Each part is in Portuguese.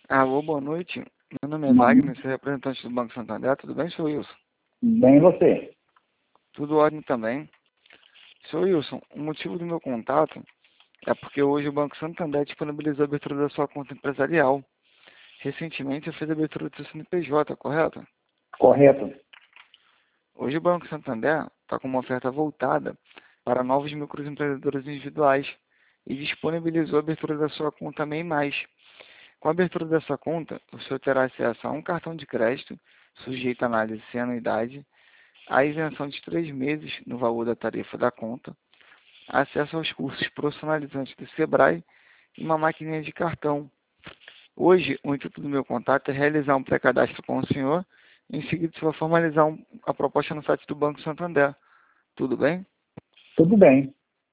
Alô, boa noite. Meu nome é Hum, Wagner, sou representante do Banco Santander. Tudo bem, senhor Wilson? Bem você. Tudo ótimo também. Senhor Wilson, o motivo do meu contato é porque hoje o Banco Santander disponibilizou a abertura da sua conta empresarial. Recentemente, você fez a abertura do seu CNPJ, correto? Correto. Hoje o Banco Santander está com uma oferta voltada para novos microempreendedores individuais e disponibilizou a abertura da sua conta MEI+. Com a abertura dessa conta, o senhor terá acesso a um cartão de crédito, sujeito à análise sem anuidade, a isenção de 3 meses no valor da tarifa da conta, acesso aos cursos profissionalizantes do Sebrae e uma maquininha de cartão. Hoje, o intuito do meu contato é realizar um pré-cadastro com o senhor, em seguida você vai formalizar a proposta no site do Banco Santander. Tudo bem? Tudo bem.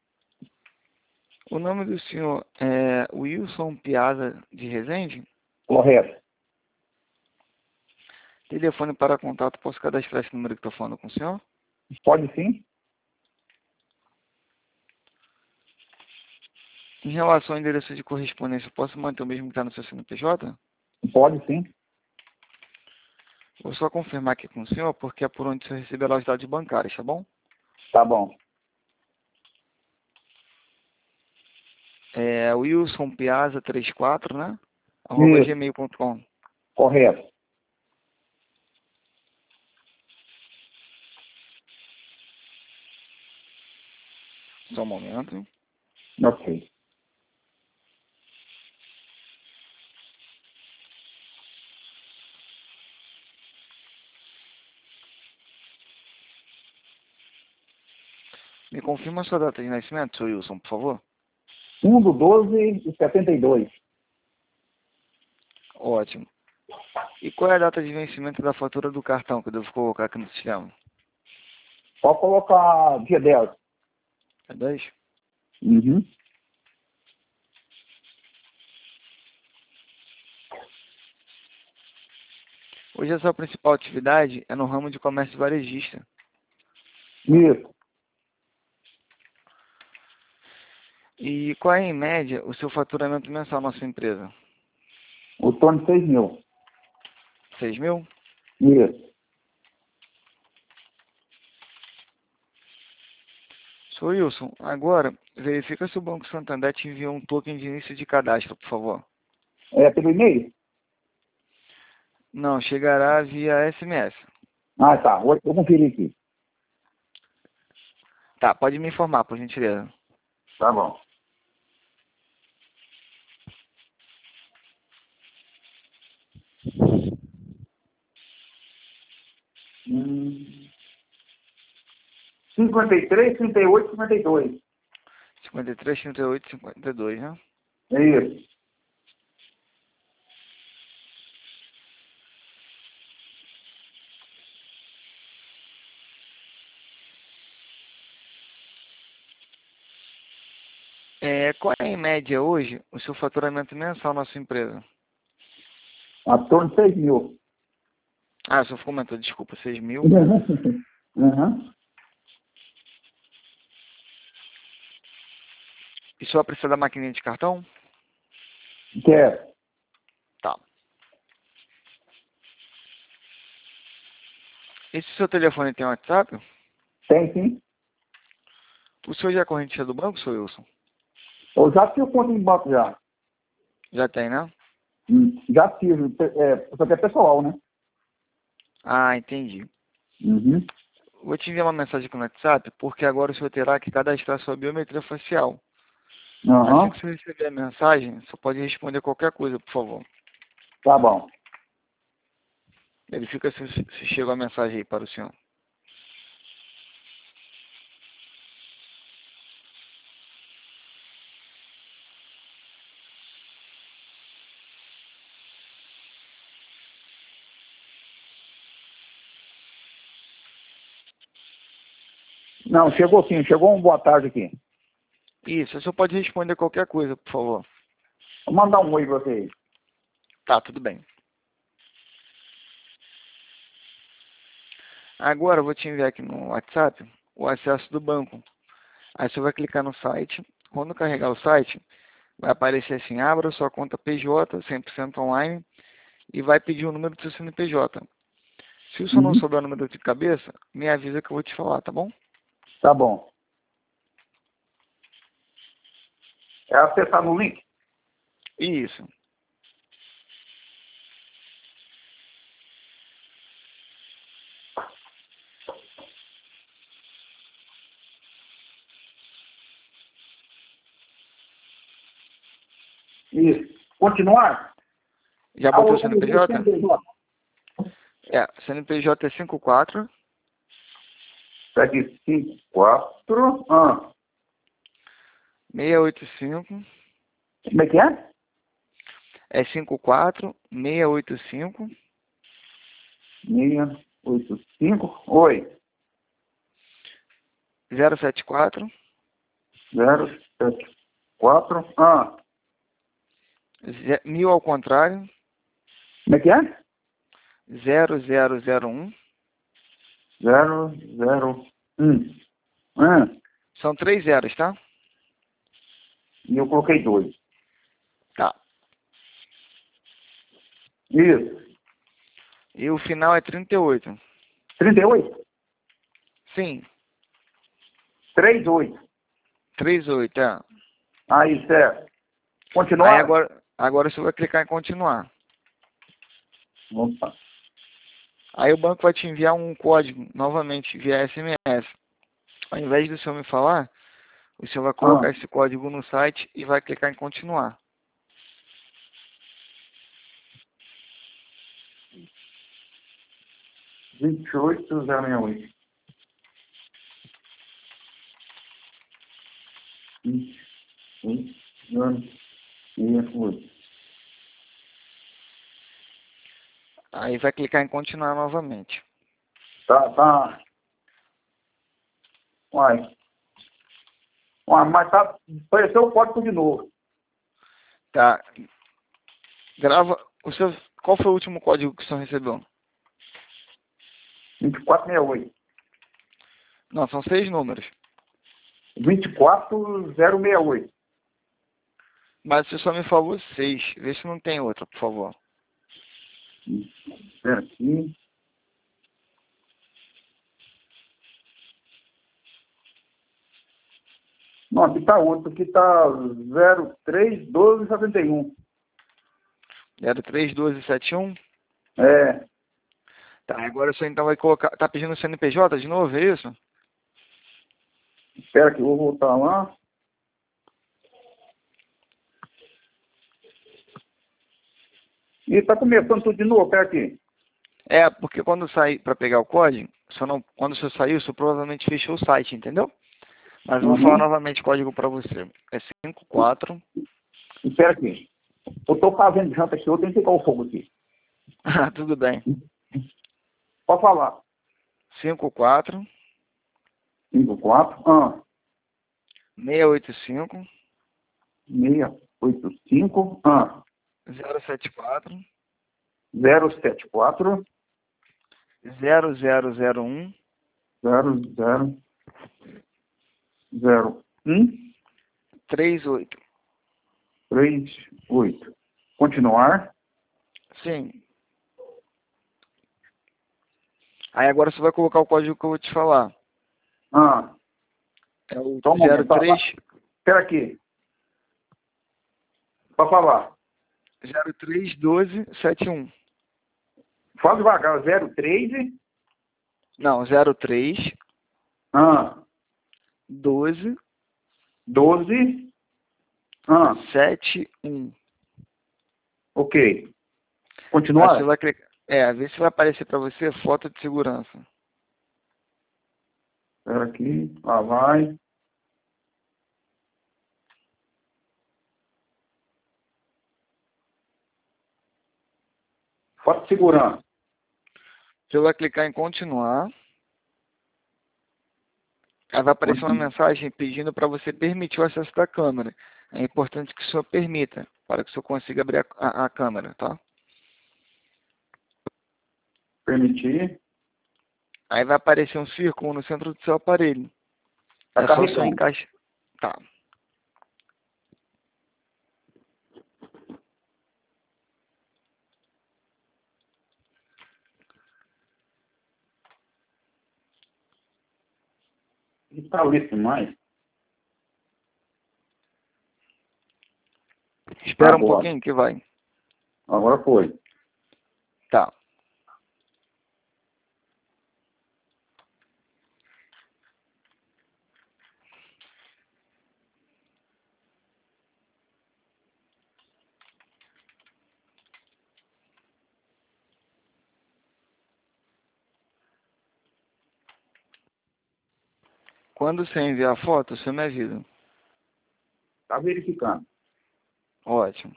O nome do senhor é Wilson Piazza de Rezende? Correto. Telefone para contato, posso cadastrar esse número que estou falando com o senhor? Pode sim? Em relação ao endereço de correspondência, posso manter o mesmo que está no seu CNPJ? Pode sim. Vou só confirmar aqui com o senhor, porque é por onde você receberá os dados bancários, tá bom? Tá bom. É wilsonpiazza34, né? Isso. @gmail.com. Correto. Só um momento. Ok. Me confirma a sua data de nascimento, senhor Wilson, por favor. 1/12/72. Ótimo. E qual é a data de vencimento da fatura do cartão que eu devo colocar aqui no sistema? Pode colocar dia 10. É 10? Uhum. Hoje a sua principal atividade é no ramo de comércio varejista. Isso. E qual é, em média, o seu faturamento mensal na sua empresa? O torno de 6.000. 6.000? Isso. Sou Wilson. Agora, verifica se o Banco Santander te enviou um token de início de cadastro, por favor. É pelo e-mail? Não, chegará via SMS. Ah, tá. Vou conferir aqui. Tá, pode me informar, por gentileza. Tá bom. Hum. 53, 38, 52. 53, 38, 52, né? É isso. Qual é, em média, hoje, o seu faturamento mensal na sua empresa? A torno de 6.000. Ah, o senhor comentou, desculpa, 6.000. Uhum. E o senhor precisa da maquininha de cartão? Quer? Tá. Esse seu telefone tem WhatsApp? Tem sim. O senhor já é correntista do banco, senhor Wilson? Eu já tive conta em banco já. Já tem, né? Já tive. Só que é pessoal, né? Ah, entendi. Uhum. Vou te enviar uma mensagem aqui no WhatsApp, porque agora o senhor terá que cadastrar sua biometria facial. Assim Aham. que você receber a mensagem, você pode responder qualquer coisa, por favor. Tá bom. Verifica se chegou a mensagem aí para o senhor. Não, chegou sim. Chegou um boa tarde aqui. Isso, o senhor pode responder qualquer coisa, por favor. Vou mandar um oi pra você. Tá, tudo bem. Agora eu vou te enviar aqui no WhatsApp o acesso do banco. Aí você vai clicar no site. Quando carregar o site, Vai aparecer assim, abra sua conta PJ, 100% online, e vai pedir o número do seu CNPJ. Se o senhor não Uhum. souber o número de cabeça, me avisa que eu vou te falar, tá bom? Tá bom. É acessar no link? Isso. Isso. Continuar? Já Ah, botou o o CNPJ? CNPJ. É, CNPJ é 54 754. 685. Como é que é? É 54 685 685. Oi. 074 074. 1000 ao contrário, Como é que é? 0001. 001. São 3 zeros, tá? E eu coloquei 2. Tá. Isso. E o final é 38. 38. Sim, 38. 38, é. Aí, certo. Aí Continuar? agora você vai clicar em continuar. Opa. Aí o banco vai te enviar um código, novamente, via SMS. Ao invés do senhor me falar, o senhor vai colocar esse código no site e vai clicar em continuar. Vinte e oito 068. 28 Aí vai clicar em continuar novamente. Tá. Uai. Mas tá. Apareceu o código de novo. Tá. Grava. Qual foi o último código que o senhor recebeu? 2468. Não, são 6 números. 24068. Mas você só me falou 6. Vê se não tem outra, por favor. Espera aqui. Não, aqui tá outro. Aqui tá 031271. 031271. É. Tá, agora o senhor então vai colocar. Tá pedindo o CNPJ de novo, é isso? Espera que eu vou voltar lá. E tá começando tudo de novo. Espera aqui. É, porque quando sair para pegar o código, quando o senhor saiu, o senhor provavelmente fechou o site, entendeu? Mas eu vou falar Uhum. novamente o código para você. É 54. Espera aqui. Eu tô fazendo janta aqui. Eu tenho que pegar o fogo aqui. Ah, tudo bem. Pode falar. 54 54. 685 685. 074 074. 0001 0001. 38. 38. Continuar. Sim. Aí agora você vai colocar o código que eu vou te falar. É o Só um momento. 03 Espera aqui. Pode falar. 031271. Fala devagar. 03. Não, 03 12 12. 71. Ok. Aí você Continuar. vai clicar. Vê se vai aparecer para você foto de segurança. Espera aqui. Lá vai. Foto de segurança. Você vai clicar em continuar. Aí vai aparecer uma mensagem pedindo para você permitir o acesso da câmera. É importante que o senhor permita, para que o senhor consiga abrir a câmera, tá? Permitir. Aí vai aparecer um círculo no centro do seu aparelho. Tá É só o senhor carregando. encaixar. Tá. tá lícito mais. Espera um Agora. pouquinho que vai. Agora foi. Tá. Quando você enviar a foto, você me avisa. Tá verificando. Ótimo.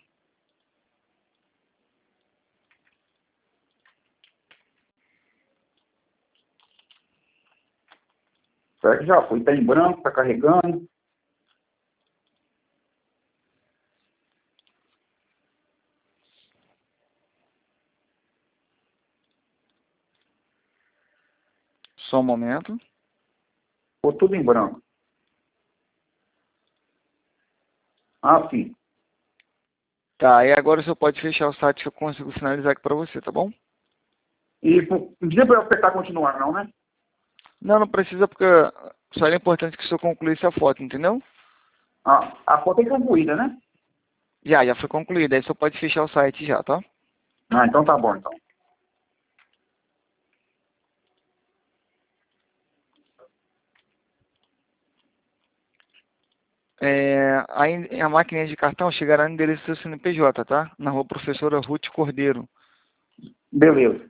Será que já foi? Tá em branco, tá carregando. Só um momento. Ficou tudo em branco. Ah, sim. Tá, e agora você pode fechar o site que eu consigo finalizar aqui pra você, tá bom? E não precisa pra eu apertar continuar, não, né? Não, não precisa porque só era importante que o senhor concluísse a foto, entendeu? Ah, a foto é concluída, né? Já foi concluída. Aí só pode fechar o site já, tá? Ah, então tá bom, então. A máquina de cartão chegará no endereço do seu CNPJ, tá? Na rua Professora Ruth Cordeiro. Beleza.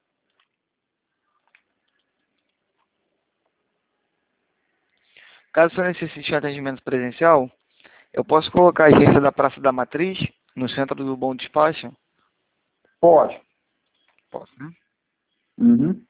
Caso você necessite de atendimento presencial, eu posso colocar a agência da Praça da Matriz, no centro do Bom Despacho? Pode. Posso, né? Uhum.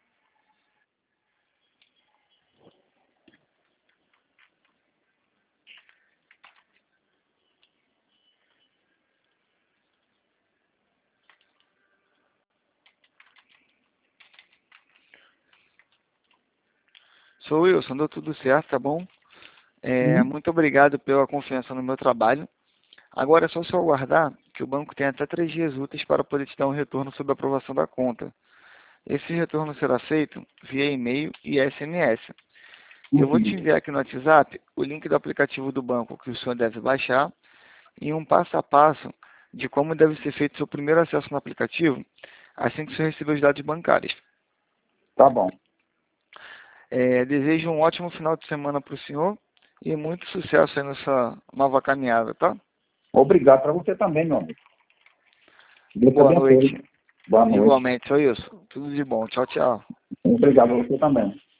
Sou Wilson, deu tudo certo, tá bom? Uhum. Muito obrigado pela confiança no meu trabalho. Agora é só você aguardar que o banco tem até 3 dias úteis para poder te dar um retorno sobre a aprovação da conta. Esse retorno será feito via e-mail e SMS. Eu vou te Uhum. enviar aqui no WhatsApp o link do aplicativo do banco que o senhor deve baixar e um passo a passo de como deve ser feito seu primeiro acesso no aplicativo assim que o senhor receber os dados bancários. Tá bom. Desejo um ótimo final de semana para o senhor e muito sucesso aí nessa nova caminhada, tá? Obrigado para você também, meu amigo. Deus te Boa noite. abençoe. Boa noite. Igualmente, sou isso. Tudo de bom. Tchau, tchau. Obrigado a você também.